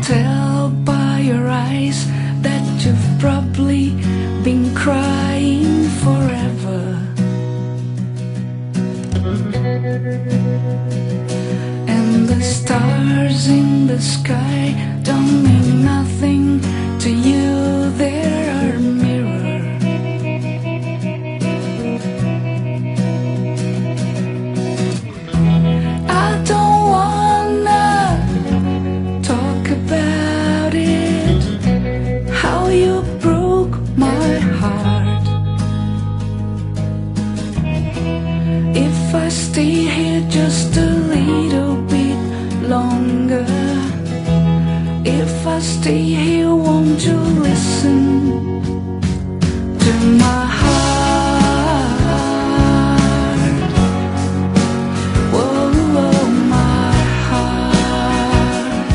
tell by your eyes that you've probably been crying forever. And the stars in the sky don't mean nothing to you, they're a mirror. I don't wanna talk about it, how you broke my heart. If I stay here just a little bit longer, if I stay here, won't you listen to my heart? Whoa, whoa, my heart.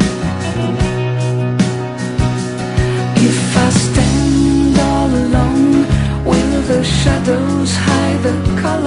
If I stand all alone, will the shadows hide the color?